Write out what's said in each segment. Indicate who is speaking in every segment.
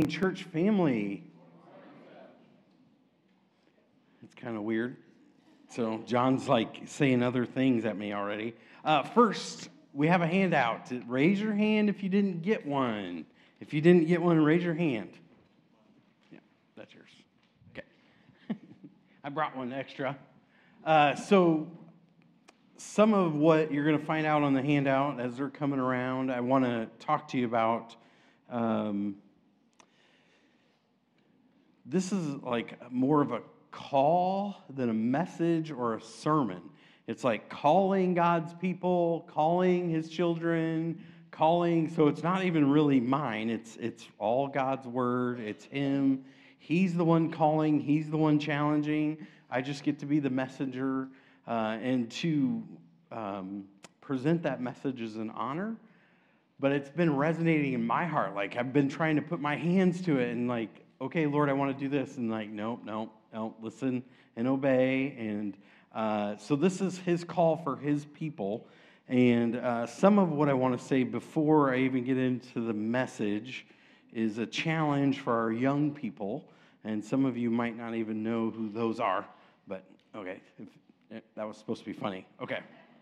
Speaker 1: morning, church family. It's kind of weird. So John's like saying other things at me already. First, we have a handout. Raise your hand if you didn't get one. If you didn't get one, raise your hand. Yeah, that's yours. Okay. I brought one extra. So some of what you're going to find out on the handout as they're coming around, I want to talk to you about. This is like more of a call than a message or a sermon. It's like calling God's people, calling his children, calling. So it's not even really mine. It's all God's word. It's him. He's the one calling. He's the one challenging. I just get to be the messenger and to present that message as an honor. But it's been resonating in my heart. Like I've been trying to put my hands to it and like, okay, Lord, I want to do this. And like, nope, listen and obey. And so this is his call for his people. And some of what I want to say before I even get into the message is a challenge for our young people. And some of you might not even know who those are. But okay, that was supposed to be funny. Okay.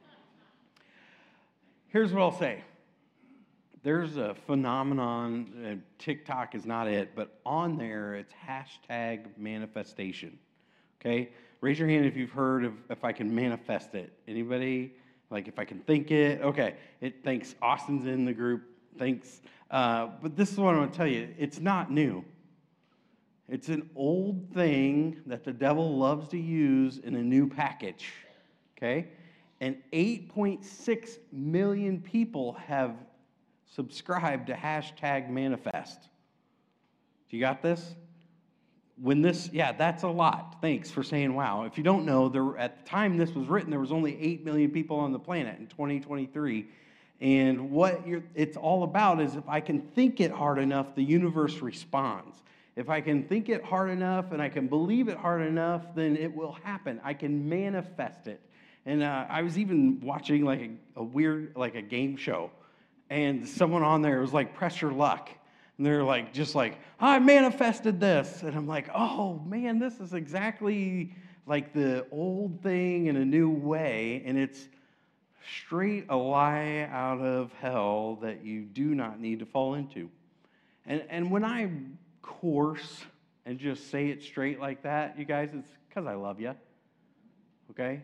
Speaker 1: Here's what I'll say. There's a phenomenon, TikTok is not it, but on there it's hashtag manifestation, okay? Raise your hand if you've heard of if I can manifest it. Anybody? Like if I can think it? Okay, thanks. Austin's in the group, thanks. But this is what I want to tell you. It's not new. It's an old thing that the devil loves to use in a new package, okay? And 8.6 million people have subscribe to hashtag manifest. Do you got this? That's a lot. Thanks for saying wow. If you don't know, at the time this was written, there was only 8 million people on the planet in 2023. And what it's all about is if I can think it hard enough, the universe responds. If I can think it hard enough and I can believe it hard enough, then it will happen. I can manifest it. And I was even watching like a weird, like a game show. And someone on there was like, press your luck. And they're like, just like, I manifested this. And I'm like, oh man, this is exactly like the old thing in a new way. And it's straight a lie out of hell that you do not need to fall into. And when I course and just say it straight like that, you guys, it's because I love you. Okay?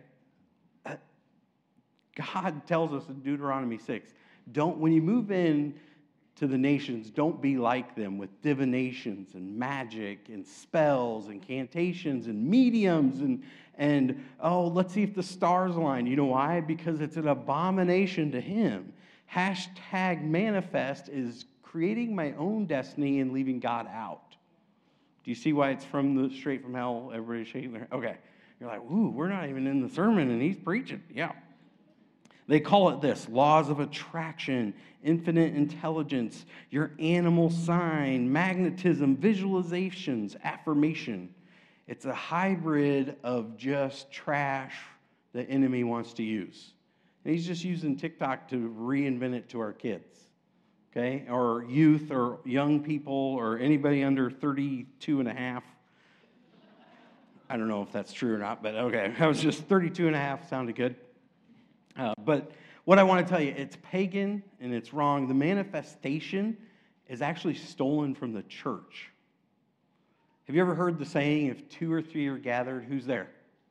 Speaker 1: God tells us in Deuteronomy 6, when you move in to the nations, don't be like them with divinations and magic and spells and cantations and mediums and let's see if the stars align. You know why? Because it's an abomination to him. Hashtag manifest is creating my own destiny and leaving God out. Do you see why it's straight from hell? Everybody's shaking their head. Okay. You're like, ooh, we're not even in the sermon and he's preaching. Yeah. They call it this, laws of attraction, infinite intelligence, your animal sign, magnetism, visualizations, affirmation. It's a hybrid of just trash the enemy wants to use. And he's just using TikTok to reinvent it to our kids, okay? Or youth or young people or anybody under 32 and a half. I don't know if that's true or not, but okay. I was just 32 and a half, sounded good. But what I want to tell you, it's pagan and it's wrong. The manifestation is actually stolen from the church. Have you ever heard the saying, if 2 or 3 are gathered, who's there?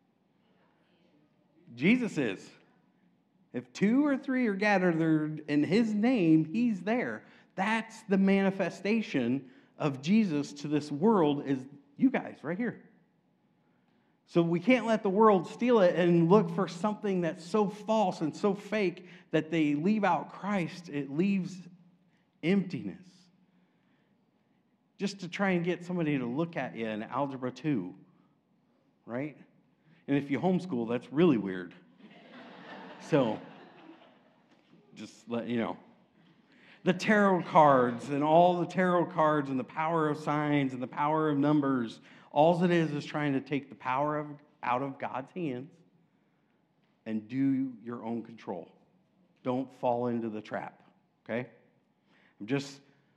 Speaker 1: Jesus is. If 2 or 3 are gathered in his name, he's there. That's the manifestation of Jesus to this world is you guys right here. So we can't let the world steal it and look for something that's so false and so fake that they leave out Christ. It leaves emptiness. Just to try and get somebody to look at you in Algebra 2, right? And if you homeschool, that's really weird. So, just let you know. The tarot cards and all the tarot cards and the power of signs and the power of numbers, all it is trying to take the power out of God's hands and do your own control. Don't fall into the trap, okay? I'm just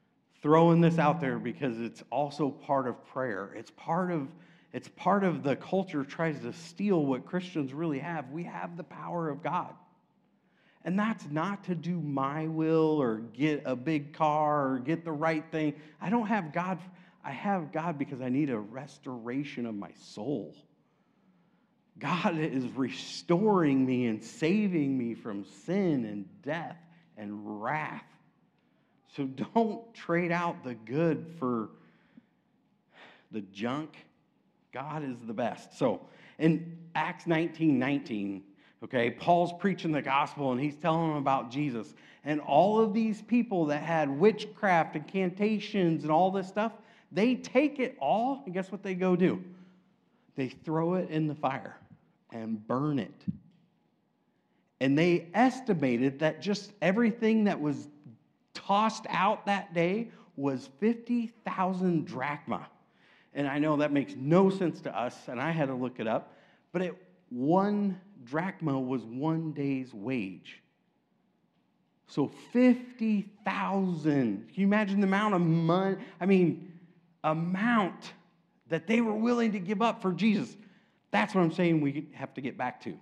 Speaker 1: throwing this out there because it's also part of prayer. It's part of the culture tries to steal what Christians really have. We have the power of God. And that's not to do my will or get a big car or get the right thing. I don't have God. I have God because I need a restoration of my soul. God is restoring me and saving me from sin and death and wrath. So don't trade out the good for the junk. God is the best. So in Acts 19:19, okay, Paul's preaching the gospel and he's telling them about Jesus. And all of these people that had witchcraft, incantations, and all this stuff, they take it all, and guess what they go do? They throw it in the fire and burn it. And they estimated that just everything that was tossed out that day was 50,000 drachma. And I know that makes no sense to us, and I had to look it up, but one drachma was one day's wage. So 50,000. Can you imagine the amount of money? Amount that they were willing to give up for Jesus. That's what I'm saying we have to get back to.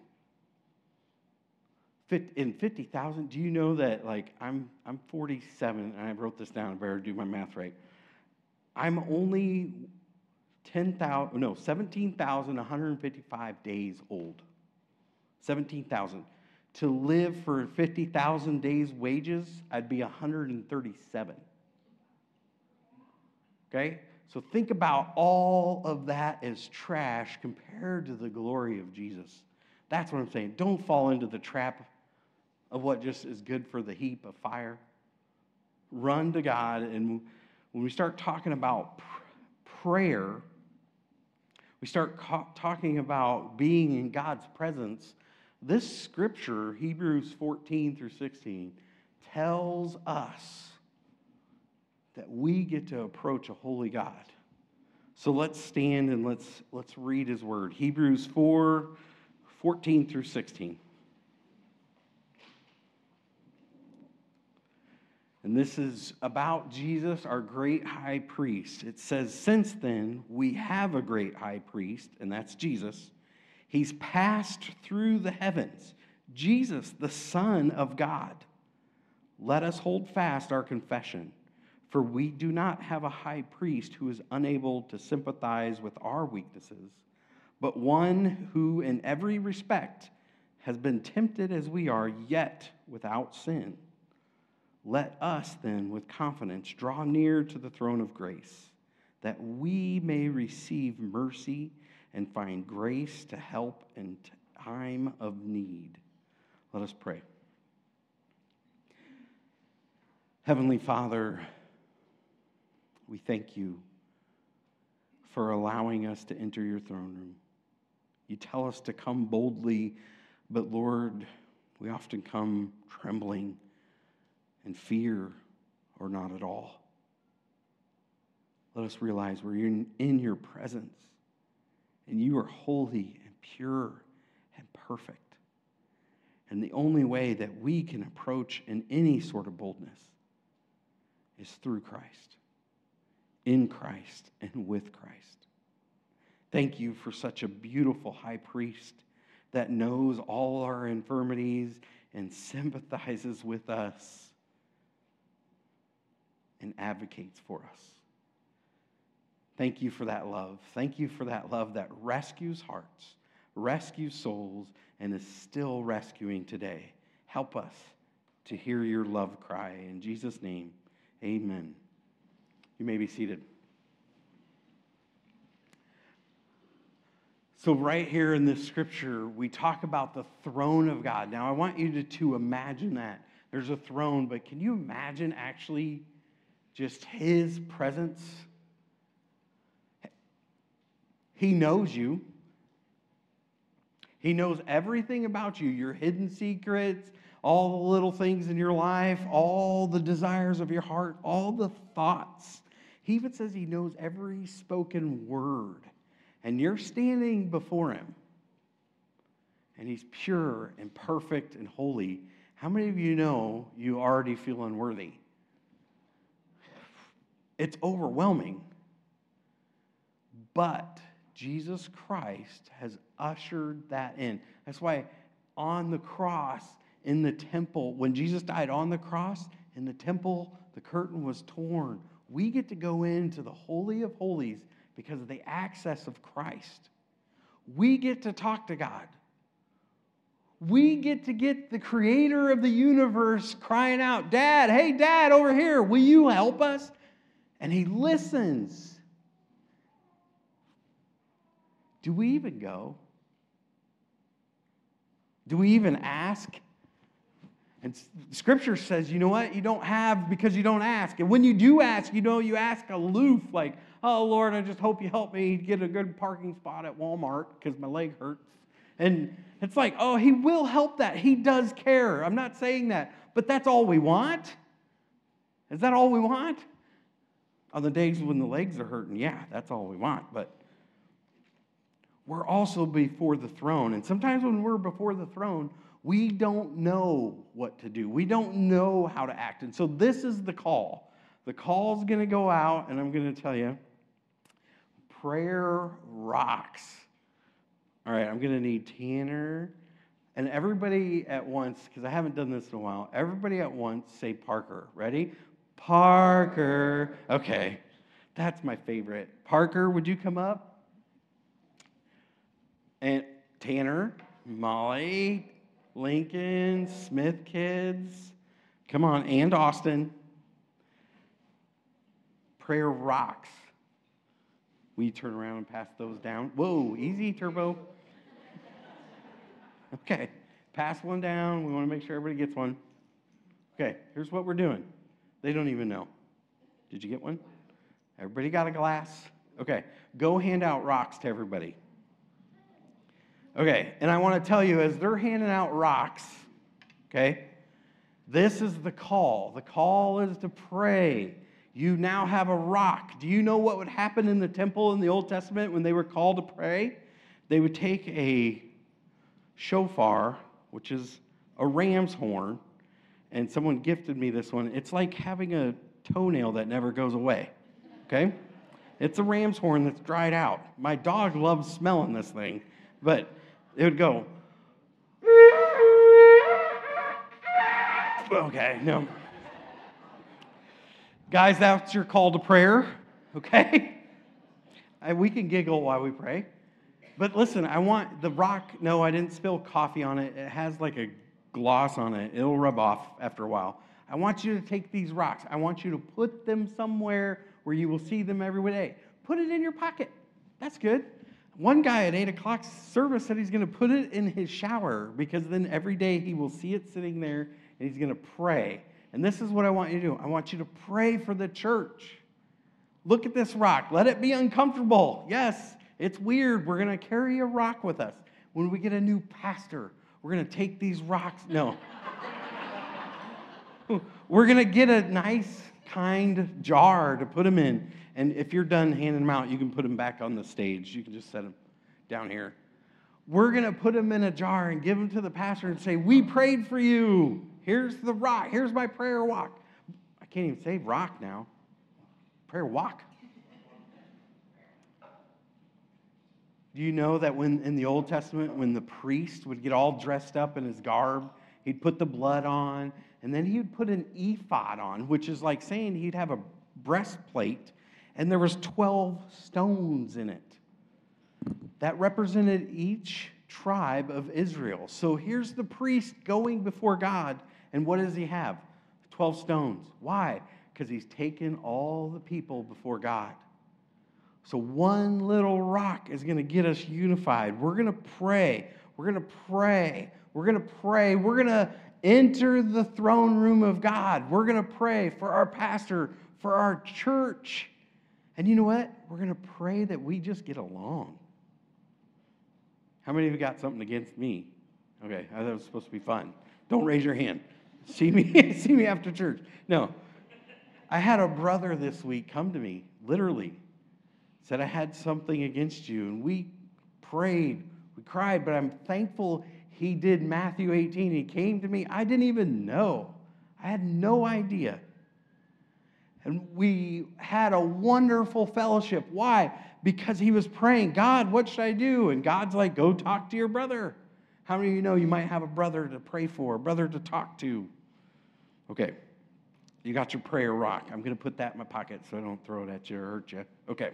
Speaker 1: In 50,000, do you know that, I'm 47, and I wrote this down, I better do my math right. I'm only 17,155 days old. 17,000. To live for 50,000 days wages, I'd be 137. Okay? So think about all of that as trash compared to the glory of Jesus. That's what I'm saying. Don't fall into the trap of what just is good for the heap of fire. Run to God, and when we start talking about prayer, we start talking about being in God's presence. This scripture, Hebrews 14-16, tells us that we get to approach a holy God. So let's stand and let's read his word. Hebrews 4:14-16. And this is about Jesus, our great high priest. It says, since then, we have a great high priest, and that's Jesus. He's passed through the heavens. Jesus, the Son of God. Let us hold fast our confession, for we do not have a high priest who is unable to sympathize with our weaknesses, but one who in every respect has been tempted as we are, yet without sin. Let us then, with confidence, draw near to the throne of grace, that we may receive mercy and find grace to help in time of need. Let us pray. Heavenly Father, we thank you for allowing us to enter your throne room. You tell us to come boldly, but Lord, we often come trembling and fear, or not at all. Let us realize we're in your presence, and you are holy and pure and perfect. And the only way that we can approach in any sort of boldness is through Christ, in Christ, and with Christ. Thank you for such a beautiful high priest that knows all our infirmities and sympathizes with us and advocates for us. Thank you for that love. Thank you for that love that rescues hearts, rescues souls, and is still rescuing today. Help us to hear your love cry. In Jesus' name, amen. You may be seated. So right here in this scripture, we talk about the throne of God. Now, I want you to imagine that. There's a throne, but can you imagine actually just his presence? He knows you. He knows everything about you, your hidden secrets, all the little things in your life, all the desires of your heart, all the thoughts. He even says he knows every spoken word. And you're standing before him. And he's pure and perfect and holy. How many of you know you already feel unworthy? It's overwhelming. But Jesus Christ has ushered that in. That's why on the cross, in the temple, when Jesus died on the cross, in the temple, the curtain was torn. We get to go into the Holy of Holies because of the access of Christ. We get to talk to God. We get to get the creator of the universe crying out, Dad, hey, Dad, over here, will you help us? And he listens. Do we even go? Do we even ask? And Scripture says, you know what? You don't have because you don't ask. And when you do ask, you ask aloof, like, oh, Lord, I just hope you help me get a good parking spot at Walmart because my leg hurts. And it's like, oh, he will help that. He does care. I'm not saying that. But that's all we want? Is that all we want? On the days when the legs are hurting, yeah, that's all we want. But we're also before the throne. And sometimes when we're before the throne, we don't know what to do. We don't know how to act. And so this is the call. The call's going to go out, and I'm going to tell you, prayer rocks. All right, I'm going to need Tanner and everybody at once, because I haven't done this in a while. Everybody at once say Parker. Ready? Parker. Okay, that's my favorite. Parker, would you come up? And Tanner, Molly, Lincoln, Smith kids. Come on, and Austin. Prayer rocks. Will you turn around and pass those down? Whoa, easy, Turbo. Okay, pass one down. We want to make sure everybody gets one. Okay, here's what we're doing. They don't even know. Did you get one? Everybody got a glass? Okay, go hand out rocks to everybody. Okay, and I want to tell you, as they're handing out rocks, okay, this is the call. The call is to pray. You now have a rock. Do you know what would happen in the temple in the Old Testament when they were called to pray? They would take a shofar, which is a ram's horn, and someone gifted me this one. It's like having a toenail that never goes away, okay? It's a ram's horn that's dried out. My dog loves smelling this thing, but it would go, okay, no. Guys, that's your call to prayer, okay? We can giggle while we pray. But listen, I want the rock. No, I didn't spill coffee on it. It has like a gloss on it. It'll rub off after a while. I want you to take these rocks. I want you to put them somewhere where you will see them every day. Put it in your pocket. That's good. One guy at 8 o'clock service said he's going to put it in his shower because then every day he will see it sitting there and he's going to pray. And this is what I want you to do. I want you to pray for the church. Look at this rock. Let it be uncomfortable. Yes, it's weird. We're going to carry a rock with us. When we get a new pastor, we're going to take these rocks. No. We're going to get a nice, kind jar to put them in. And if you're done handing them out, you can put them back on the stage. You can just set them down here. We're going to put them in a jar and give them to the pastor and say, we prayed for you. Here's the rock. Here's my prayer walk. I can't even say rock now. Prayer walk. Do you know that when in the Old Testament, when the priest would get all dressed up in his garb, he'd put the blood on, and then he would put an ephod on, which is like saying he'd have a breastplate, and there was 12 stones in it. That represented each tribe of Israel. So here's the priest going before God, and what does he have? 12 stones. Why? Because he's taken all the people before God. So one little rock is going to get us unified. We're going to pray. We're going to pray. We're going to pray. We're going to enter the throne room of God. We're going to pray for our pastor, for our church. And you know what? We're going to pray that we just get along. How many of you got something against me? Okay, I thought it was supposed to be fun. Don't raise your hand. See me after church. No. I had a brother this week come to me, literally, said, I had something against you. And we prayed, we cried, but I'm thankful he did Matthew 18. He came to me. I didn't even know. I had no idea. And we had a wonderful fellowship. Why? Because he was praying, God, what should I do? And God's like, go talk to your brother. How many of you know you might have a brother to pray for, a brother to talk to? Okay, you got your prayer rock. I'm going to put that in my pocket so I don't throw it at you or hurt you. Okay.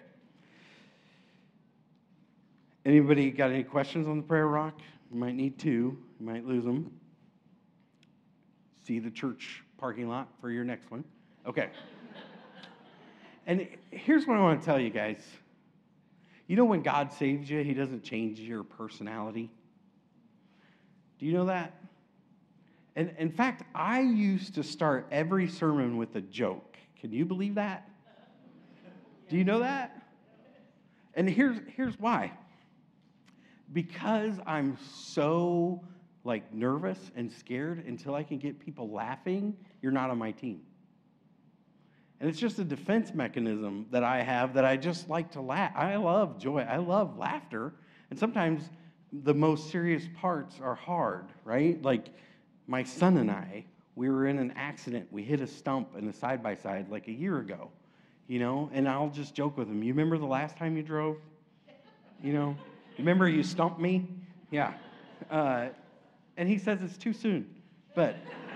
Speaker 1: Anybody got any questions on the prayer rock? You might need two. You might lose them. See the church parking lot for your next one. Okay. And here's what I want to tell you guys. You know when God saves you, he doesn't change your personality. Do you know that? And in fact, I used to start every sermon with a joke. Can you believe that? Do you know that? And here's why. Because I'm so nervous and scared, until I can get people laughing, you're not on my team. And it's just a defense mechanism that I have, that I just like to laugh. I love joy. I love laughter. And sometimes the most serious parts are hard, right? Like my son and I, we were in an accident. We hit a stump in a side-by-side like a year ago, and I'll just joke with him. You remember the last time you drove? Remember you stumped me? Yeah. And he says it's too soon. But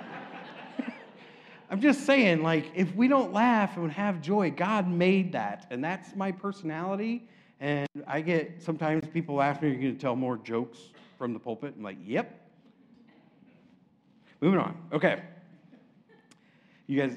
Speaker 1: I'm just saying, if we don't laugh and have joy, God made that. And that's my personality. And I get, sometimes people ask me, are you going to tell more jokes from the pulpit? I'm like, yep. Moving on. Okay. You guys,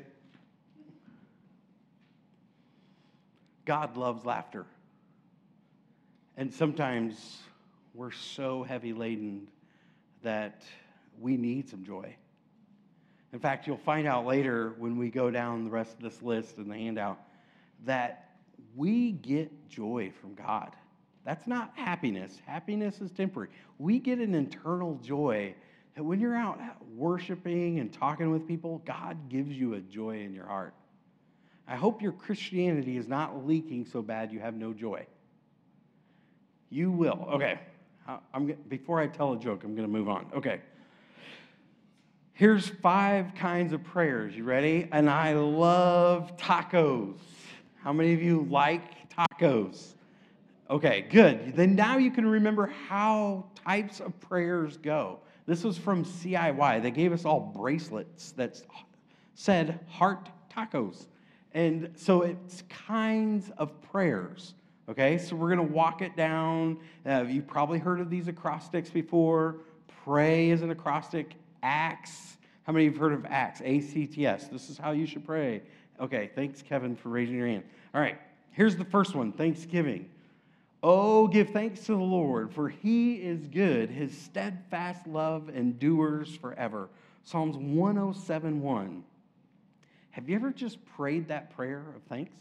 Speaker 1: God loves laughter. And sometimes we're so heavy laden that we need some joy. In fact, you'll find out later when we go down the rest of this list in the handout that we get joy from God. That's not happiness. Happiness is temporary. We get an internal joy that when you're out worshiping and talking with people, God gives you a joy in your heart. I hope your Christianity is not leaking so bad you have no joy. You will. Okay. Before I tell a joke, I'm going to move on. Okay. Here's 5 kinds of prayers. You ready? And I love tacos. How many of you like tacos? Okay, good. Then now you can remember how types of prayers go. This was from CIY. They gave us all bracelets that said heart tacos. And so it's kinds of prayers. Okay, so we're going to walk it down. You've probably heard of these acrostics before. Pray is an acrostic. Acts. How many of you have heard of Acts? ACTS. This is how you should pray. Okay, thanks, Kevin, for raising your hand. All right, here's the first one, Thanksgiving. Oh, give thanks to the Lord, for he is good. His steadfast love endures forever. Psalms 107:1. Have you ever just prayed that prayer of thanks?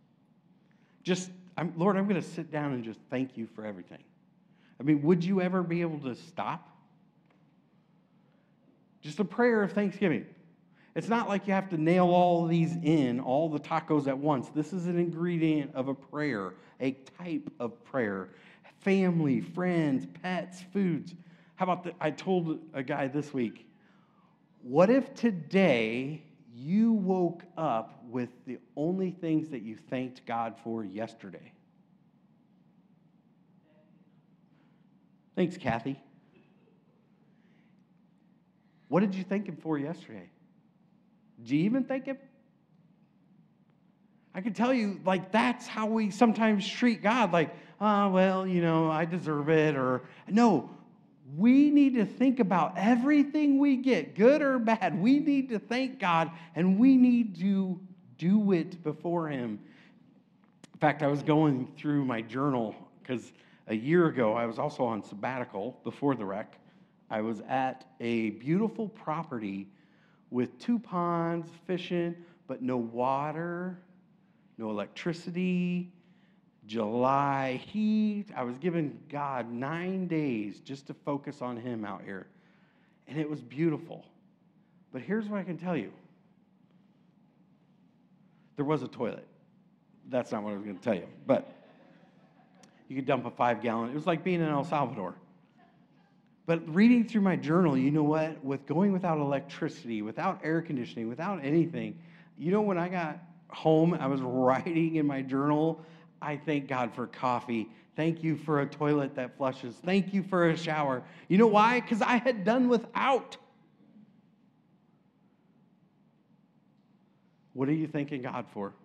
Speaker 1: Lord, I'm going to sit down and just thank you for everything. I mean, would you ever be able to stop? Just a prayer of thanksgiving. It's not like you have to nail all these in, all the tacos at once. This is an ingredient of a prayer, a type of prayer. Family, friends, pets, foods. How about I told a guy this week, what if today you woke up with the only things that you thanked God for yesterday? Thanks, Kathy. What did you thank him for yesterday? Did you even thank him? I can tell you, that's how we sometimes treat God. I deserve it. Or, no, we need to think about everything we get, good or bad. We need to thank God, and we need to do it before him. In fact, I was going through my journal because a year ago, I was also on sabbatical before the wreck. I was at a beautiful property with 2 ponds, fishing, but no water, no electricity, July heat. I was giving God 9 days just to focus on him out here. And it was beautiful. But here's what I can tell you. There was a toilet. That's not what I was going to tell you. But you could dump a 5-gallon. It was like being in El Salvador. But reading through my journal, you know what? With going without electricity, without air conditioning, without anything, when I got home, I was writing in my journal, I thank God for coffee. Thank you for a toilet that flushes. Thank you for a shower. You know why? Because I had done without. What are you thanking God for?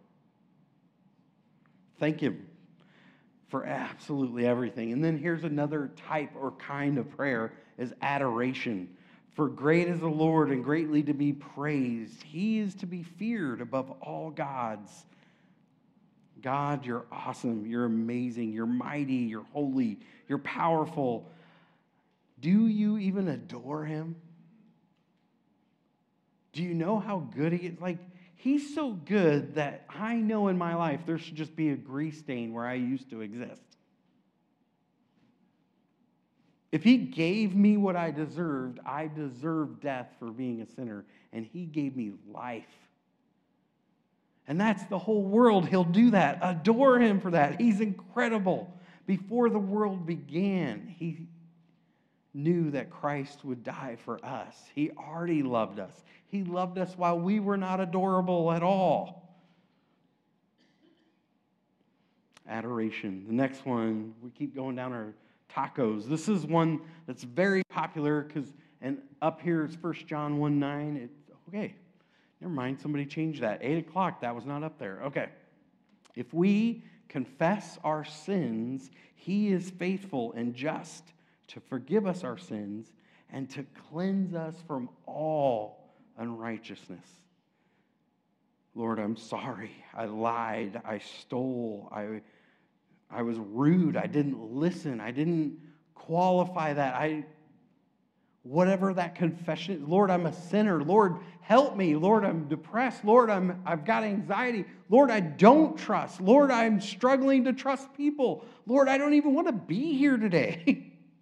Speaker 1: Thank Him for absolutely everything. And then here's another type or kind of prayer is adoration. For great is the Lord and greatly to be praised. He is to be feared above all gods. God, you're awesome. You're amazing. You're mighty. You're holy. You're powerful. Do you even adore Him? Do you know how good He is? Like, He's so good that I know in my life there should just be a grease stain where I used to exist. If He gave me what I deserved death for being a sinner, and He gave me life. And that's the whole world. He'll do that. Adore Him for that. He's incredible. Before the world began, He knew that Christ would die for us. He already loved us. He loved us while we were not adorable at all. Adoration. The next one, we keep going down our tacos. This is one that's very popular and up here is 1 John 1:9. Okay, never mind. Somebody changed that. 8 o'clock, that was not up there. Okay. If we confess our sins, He is faithful and just to forgive us our sins and to cleanse us from all unrighteousness. Lord, I'm sorry. I lied. I stole. I was rude. I didn't listen. I didn't qualify that. Whatever that confession is. Lord, I'm a sinner. Lord, help me. Lord, I'm depressed. Lord, I've got anxiety. Lord, I don't trust. Lord, I'm struggling to trust people. Lord, I don't even want to be here today.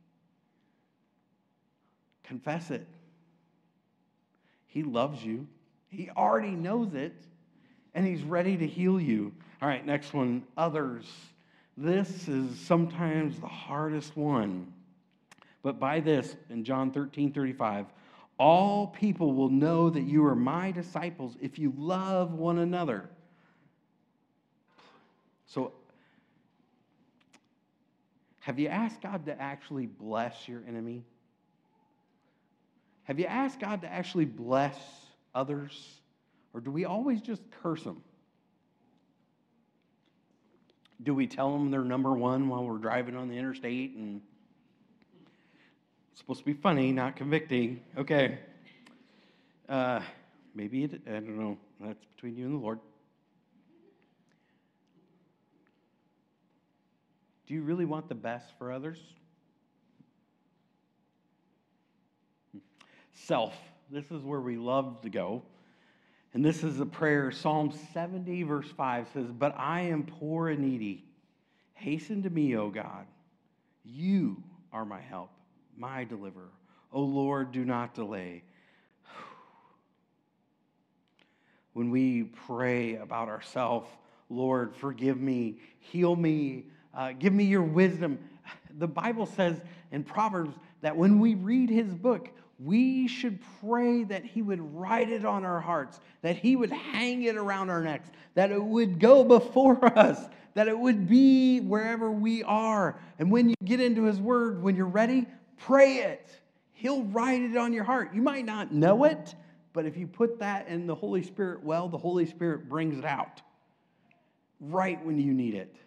Speaker 1: Confess it. He loves you. He already knows it, and He's ready to heal you. All right, next one, others. This is sometimes the hardest one. But by this, in John 13:35, all people will know that you are my disciples if you love one another. So, have you asked God to actually bless your enemy? Have you asked God to actually bless others? Or do we always just curse them? Do we tell them they're number one while we're driving on the interstate? And it's supposed to be funny, not convicting. Okay. Maybe I don't know. That's between you and the Lord. Do you really want the best for others? Self. This is where we love to go. And this is a prayer. Psalm 70, verse 5 says, "But I am poor and needy. Hasten to me, O God. You are my help, my deliverer. O Lord, do not delay." When we pray about ourselves, Lord, forgive me, heal me, give me your wisdom. The Bible says in Proverbs that when we read His book, we should pray that He would write it on our hearts, that He would hang it around our necks, that it would go before us, that it would be wherever we are. And when you get into His Word, when you're ready, pray it. He'll write it on your heart. You might not know it, but if you put that in the Holy Spirit well, the Holy Spirit brings it out right when you need it.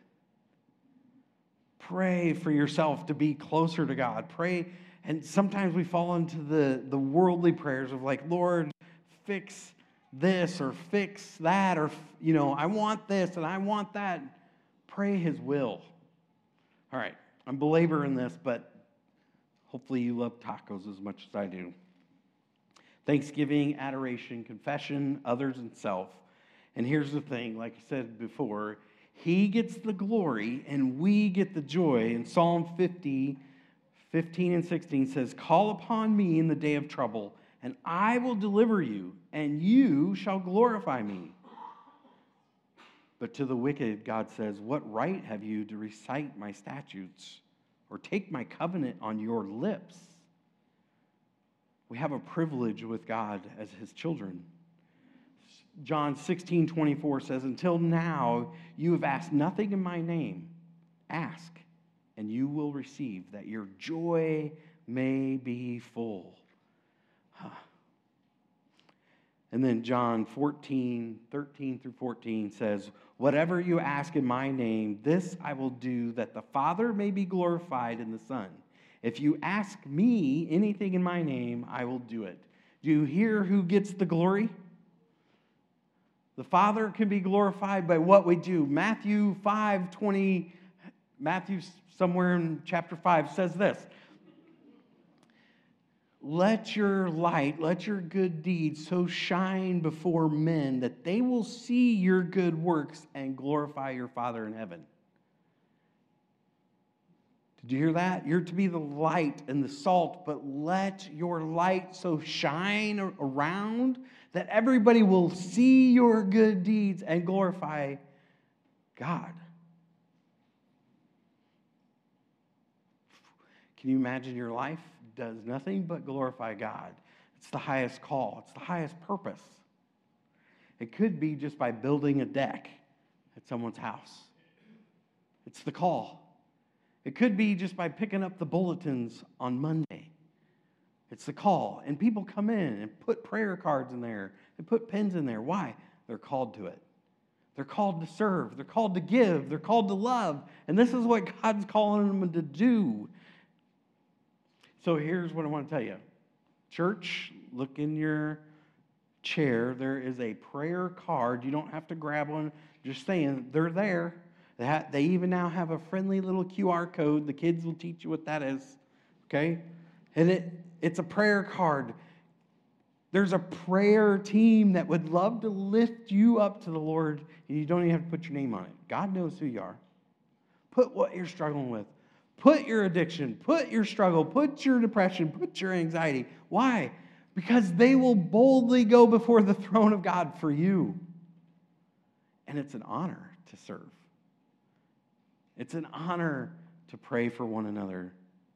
Speaker 1: Pray for yourself to be closer to God. Pray. And sometimes we fall into the worldly prayers of like, Lord, fix this or fix that, or, I want this and I want that. Pray His will. All right, I'm belaboring this, but hopefully you love tacos as much as I do. Thanksgiving, adoration, confession, others, and self. And here's the thing, like I said before, He gets the glory and we get the joy. In Psalm 50, 15 and 16 says, "Call upon me in the day of trouble, and I will deliver you, and you shall glorify me." But to the wicked, God says, "What right have you to recite my statutes or take my covenant on your lips?" We have a privilege with God as His children. John 16:24 says, "Until now you have asked nothing in my name. Ask, and you will receive, that your joy may be full." And then John 14:13-14 says, "Whatever you ask in my name, this I will do, that the Father may be glorified in the Son. If you ask me anything in my name, I will do it." Do you hear who gets the glory? The Father can be glorified by what we do. Matthew somewhere in chapter 5 says this: "Let your light, let your good deeds so shine before men that they will see your good works and glorify your Father in heaven." Did you hear that? You're to be the light and the salt, but let your light so shine around that everybody will see your good deeds and glorify God. Can you imagine your life does nothing but glorify God? It's the highest call. It's the highest purpose. It could be just by building a deck at someone's house. It's the call. It could be just by picking up the bulletins on Monday. It's the call. And people come in and put prayer cards in there and put pens in there. Why? They're called to it. They're called to serve. They're called to give. They're called to love. And this is what God's calling them to do. So here's what I want to tell you. Church, look in your chair. There is a prayer card. You don't have to grab one. Just saying, they're there. They even now have a friendly little QR code. The kids will teach you what that is. Okay? And it's a prayer card. There's a prayer team that would love to lift you up to the Lord, and you don't even have to put your name on it. God knows who you are. Put what you're struggling with. Put your addiction, put your struggle, put your depression, put your anxiety. Why? Because they will boldly go before the throne of God for you. And it's an honor to serve. It's an honor to pray for one another.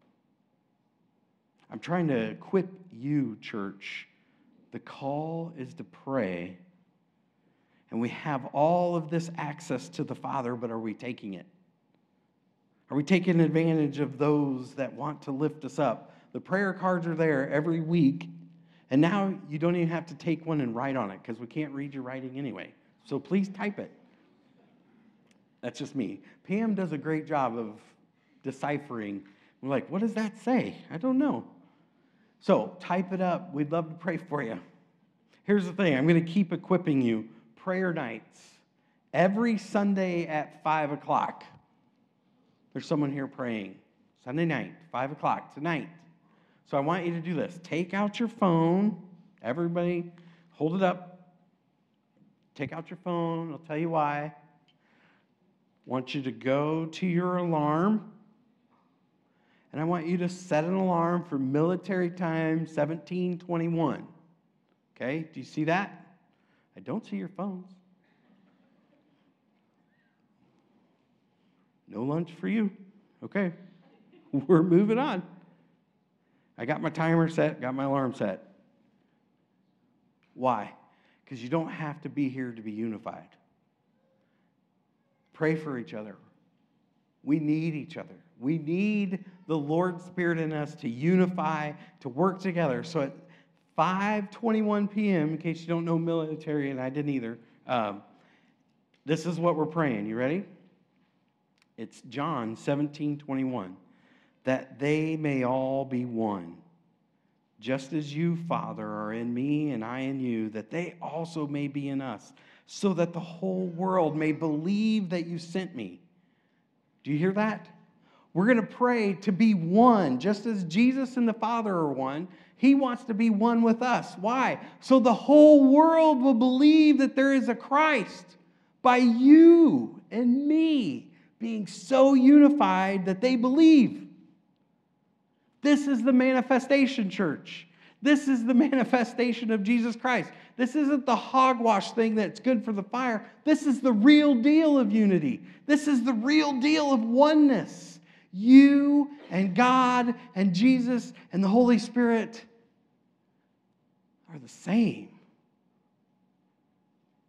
Speaker 1: I'm trying to equip you, church. The call is to pray. And we have all of this access to the Father, but are we taking it? Are we taking advantage of those that want to lift us up? The prayer cards are there every week. And now you don't even have to take one and write on it because we can't read your writing anyway. So please type it. That's just me. Pam does a great job of deciphering. We're like, what does that say? I don't know. So type it up. We'd love to pray for you. Here's the thing. I'm going to keep equipping you. Prayer nights. Every Sunday at 5 o'clock. There's someone here praying. Sunday night, 5 o'clock tonight. So I want you to do this. Take out your phone. Everybody, hold it up. Take out your phone. I'll tell you why. I want you to go to your alarm. And I want you to set an alarm for military time 1721. Okay? Do you see that? I don't see your phones. No lunch for you. Okay. We're moving on. I got my timer set, got my alarm set. Why? Because you don't have to be here to be unified. Pray for each other. We need each other. We need the Lord's Spirit in us to unify, to work together. So at 5:21 p.m., in case you don't know military, and I didn't either, this is what we're praying. You ready? It's John 17:21. That they may all be one, just as you, Father, are in me and I in you, that they also may be in us, so that the whole world may believe that you sent me. Do you hear that? We're going to pray to be one, just as Jesus and the Father are one. He wants to be one with us. Why? So the whole world will believe that there is a Christ by you and me being so unified that they believe. This is the manifestation, church. This is the manifestation of Jesus Christ. This isn't the hogwash thing that's good for the fire. This is the real deal of unity. This is the real deal of oneness. You and God and Jesus and the Holy Spirit are the same.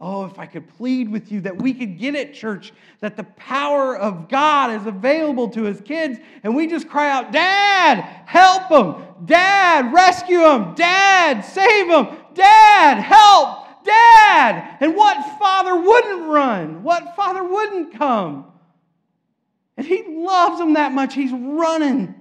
Speaker 1: Oh, if I could plead with you that we could get it, church, that the power of God is available to His kids, and we just cry out, Dad, help them. Dad, rescue them. Dad, save them. Dad, help. Dad. And what father wouldn't run? What father wouldn't come? And He loves them that much, He's running.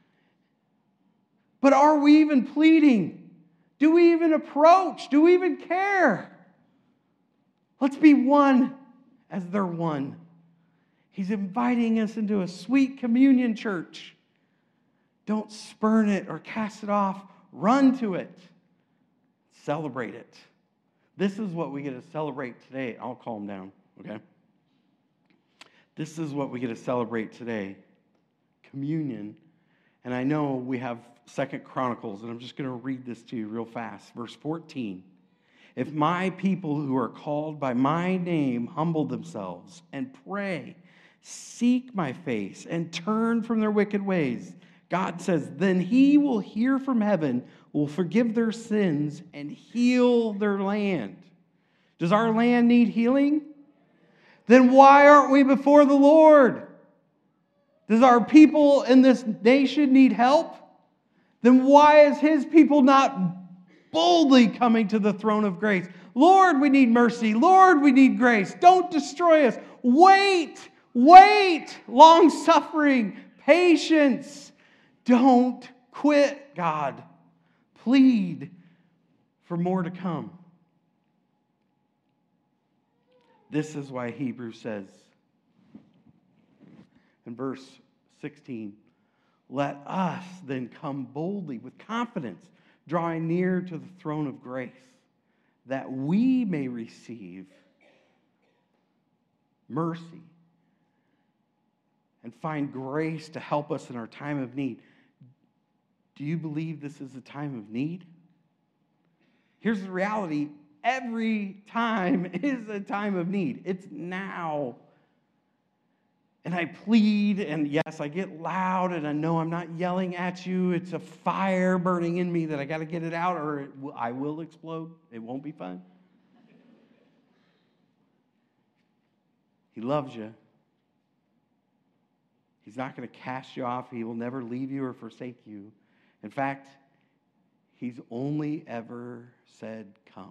Speaker 1: But are we even pleading? Do we even approach? Do we even care? Let's be one as they're one. He's inviting us into a sweet communion, church. Don't spurn it or cast it off. Run to it. Celebrate it. This is what we get to celebrate today. I'll calm down, okay? This is what we get to celebrate today. Communion. And I know we have 2 Chronicles, and I'm just going to read this to you real fast. Verse 14. If my people who are called by my name humble themselves and pray, seek my face, and turn from their wicked ways, God says, then He will hear from heaven, will forgive their sins, and heal their land. Does our land need healing? Then why aren't we before the Lord? Does our people in this nation need help? Then why is His people not boldly coming to the throne of grace? Lord, we need mercy. Lord, we need grace. Don't destroy us. Wait, long-suffering, patience. Don't quit, God. Plead for more to come. This is why Hebrews says in verse 16, let us then come boldly with confidence, drawing near to the throne of grace, that we may receive mercy and find grace to help us in our time of need. Do you believe this is a time of need? Here's the reality. Every time is a time of need. It's now. And I plead, and yes, I get loud, and I know I'm not yelling at you. It's a fire burning in me that I got to get it out, or I will explode. It won't be fun. He loves you. He's not going to cast you off. He will never leave you or forsake you. In fact, He's only ever said, come.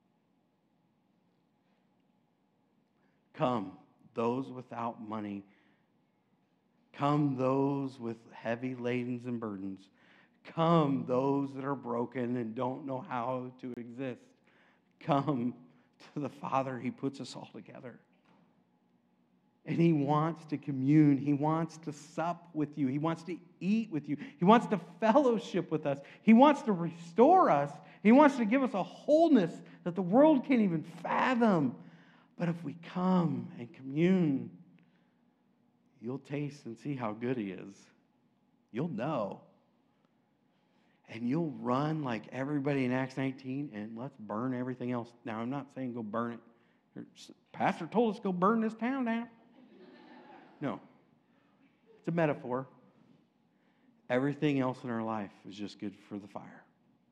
Speaker 1: Come, those without money. Come, those with heavy ladens and burdens. Come, those that are broken and don't know how to exist. Come to the Father. He puts us all together. And He wants to commune. He wants to sup with you. He wants to eat with you. He wants to fellowship with us. He wants to restore us. He wants to give us a wholeness that the world can't even fathom. But if we come and commune, you'll taste and see how good He is. You'll know. And you'll run like everybody in Acts 19, and let's burn everything else. Now, I'm not saying go burn it. Pastor told us to go burn this town down. No. It's a metaphor. Everything else in our life is just good for the fire.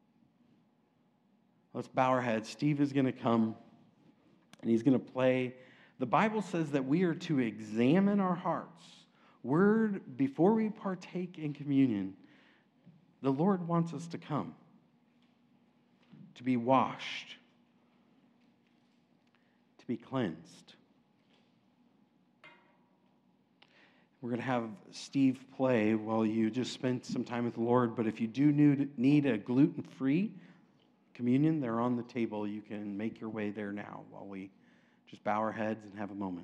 Speaker 1: Let's bow our heads. Steve is going to come, and he's going to play. The Bible says that we are to examine our hearts. Before we partake in communion, the Lord wants us to come, to be washed, to be cleansed. We're going to have Steve play while you just spend some time with the Lord. But if you do need a gluten-free communion, they're on the table. You can make your way there now while we just bow our heads and have a moment.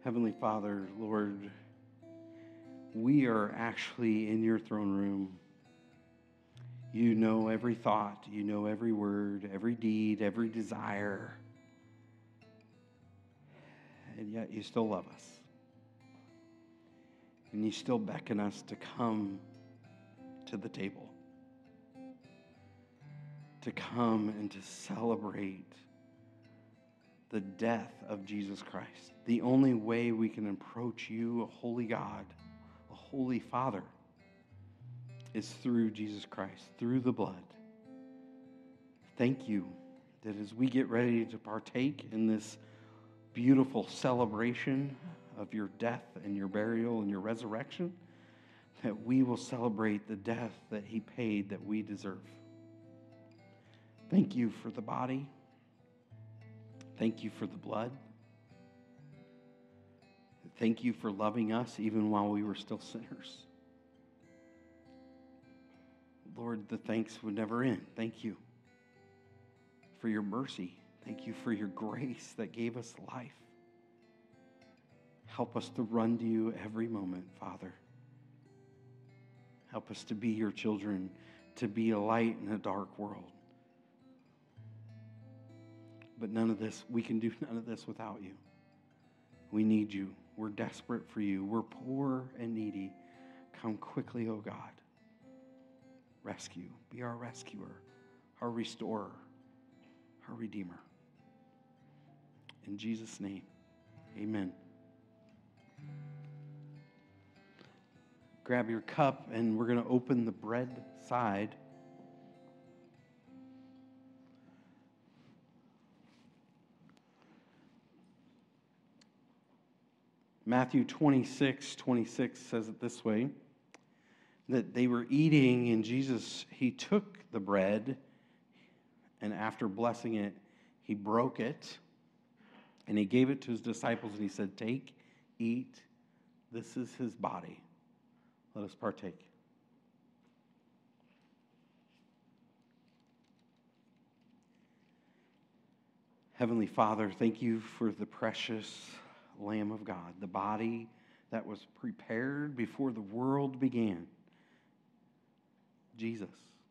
Speaker 1: Heavenly Father, Lord, we are actually in your throne room. You know every thought, you know every word, every deed, every desire, and yet you still love us. And you still beckon us to come to the table, to come and to celebrate the death of Jesus Christ. The only way we can approach you, a holy God, a holy Father, is through Jesus Christ, through the blood. Thank you that as we get ready to partake in this beautiful celebration of your death and your burial and your resurrection, that we will celebrate the death that he paid that we deserve. Thank you for the body. Thank you for the blood. Thank you for loving us even while we were still sinners. Lord, the thanks would never end. Thank you for your mercy. Thank you for your grace that gave us life. Help us to run to you every moment, Father. Help us to be your children, to be a light in a dark world. But we can do none of this without you. We need you. We're desperate for you. We're poor and needy. Come quickly, O God. Rescue. Be our rescuer, our restorer, our redeemer. In Jesus' name, amen. Grab your cup, and we're going to open the bread side. Matthew 26:26 says it this way, that they were eating, and Jesus, he took the bread, and after blessing it, he broke it, and he gave it to his disciples, and he said, "Take, eat, this is his body. Let us partake." Heavenly Father, thank you for the precious Lamb of God, the body that was prepared before the world began. Jesus,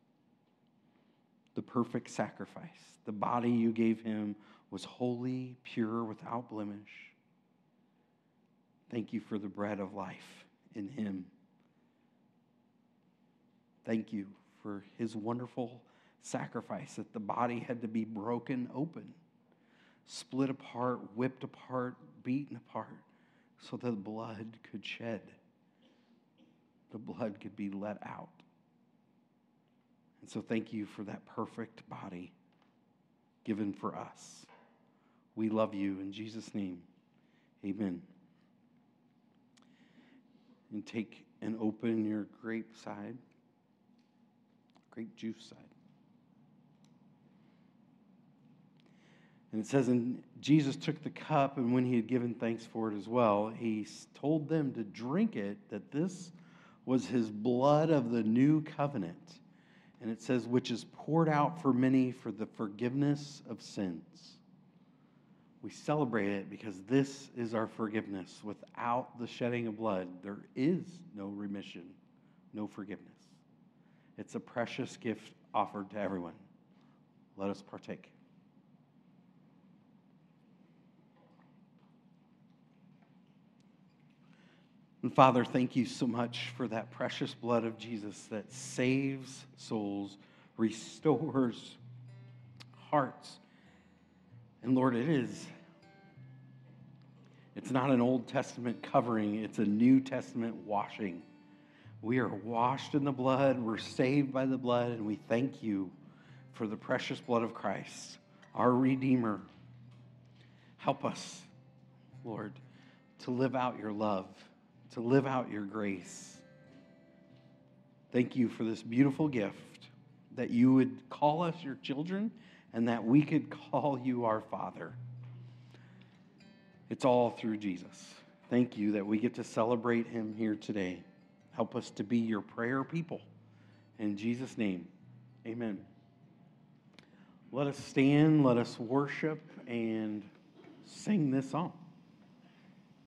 Speaker 1: the perfect sacrifice. The body you gave him was holy, pure, without blemish. Thank you for the bread of life in him. Thank you for his wonderful sacrifice, that the body had to be broken open, split apart, whipped apart, beaten apart, so that the blood could shed. The blood could be let out. And so thank you for that perfect body given for us. We love you in Jesus' name. Amen. And take and open your grape side, grape juice side. And it says, and Jesus took the cup, and when he had given thanks for it as well, he told them to drink it, that this was his blood of the new covenant. And it says, which is poured out for many for the forgiveness of sins. We celebrate it because this is our forgiveness. Without the shedding of blood, there is no remission, no forgiveness. It's a precious gift offered to everyone. Let us partake. And Father, thank you so much for that precious blood of Jesus that saves souls, restores hearts. And Lord, it's not an Old Testament covering, it's a New Testament washing. We are washed in the blood, we're saved by the blood, and we thank you for the precious blood of Christ, our Redeemer. Help us, Lord, to live out your love, to live out your grace. Thank you for this beautiful gift, that you would call us your children and that we could call you our Father. It's all through Jesus. Thank you that we get to celebrate him here today. Help us to be your prayer people. In Jesus' name, amen. Let us stand, let us worship, and sing this song.